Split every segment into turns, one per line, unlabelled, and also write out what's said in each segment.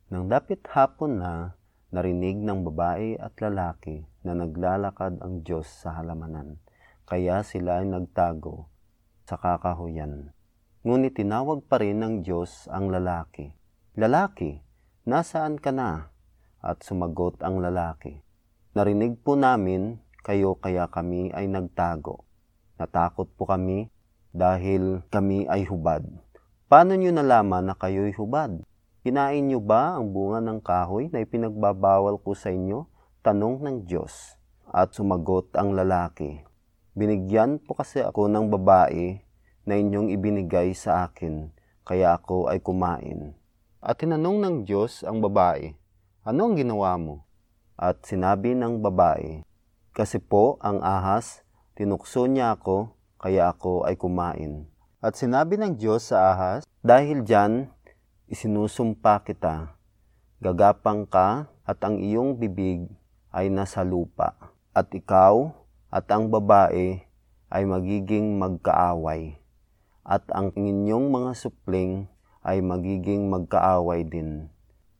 Nang dapit hapon na, narinig ng babae at lalaki na naglalakad ang Diyos sa halamanan, kaya sila ay nagtago sa kakahuyan. Ngunit tinawag pa rin ng Diyos ang lalaki. "Lalaki, nasaan ka na?" At sumagot ang lalaki, "Narinig po namin kayo kaya kami ay nagtago. Natakot po kami dahil kami ay hubad." "Paano nyo nalaman na kayo'y hubad? Kinain nyo ba ang bunga ng kahoy na ipinagbabawal ko sa inyo?" Tanong ng Diyos. At sumagot ang lalaki, "Binigyan po kasi ako ng babae na inyong ibinigay sa akin, kaya ako ay kumain." At tinanong ng Diyos ang babae, "Ano ang ginawa mo?" At sinabi ng babae, "Kasi po ang ahas, tinukso niya ako, kaya ako ay kumain." At sinabi ng Diyos sa ahas, "Dahil diyan, isinusumpa kita, gagapang ka at ang iyong bibig ay nasa lupa, at ikaw at ang babae ay magiging magkaaway, at ang inyong mga supling ay magiging magkaaway din.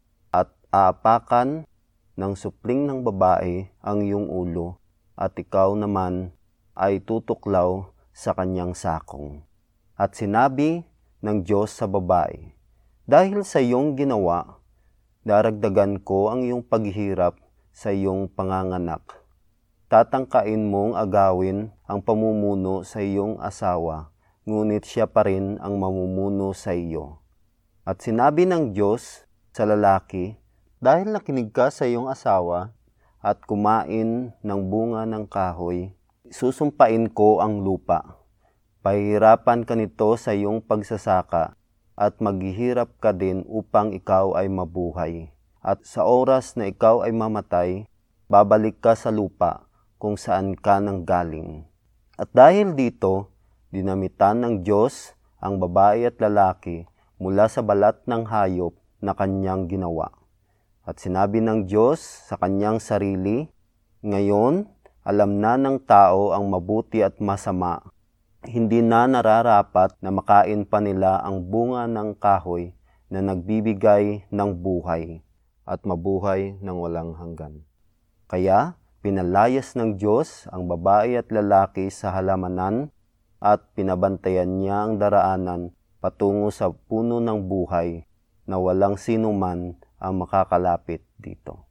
At aapakan ng supling ng babae ang iyong ulo, at ikaw naman ay tutuklaw sa kanyang sakong." At sinabi ng Diyos sa babae, "Dahil sa iyong ginawa, daragdagan ko ang iyong paghihirap sa iyong panganganak. Tatangkain mong agawin ang pamumuno sa iyong asawa, ngunit siya pa rin ang mamumuno sa iyo." At sinabi ng Diyos sa lalaki, "Dahil nakinig ka sa iyong asawa at kumain ng bunga ng kahoy, susumpain ko ang lupa. Pahihirapan ka nito sa iyong pagsasaka, at maghihirap ka din upang ikaw ay mabuhay. At sa oras na ikaw ay mamatay, babalik ka sa lupa kung saan ka nanggaling." At dahil dito, dinamitan ng Diyos ang babae at lalaki mula sa balat ng hayop na kanyang ginawa. At sinabi ng Diyos sa kanyang sarili, "Ngayon, alam na ng tao ang mabuti at masama. Hindi na nararapat na makain pa nila ang bunga ng kahoy na nagbibigay ng buhay at mabuhay ng walang hanggan." Kaya pinalayas ng Diyos ang babae at lalaki sa halamanan at pinabantayan niya ang daraanan patungo sa puno ng buhay na walang sino man ang makakalapit dito.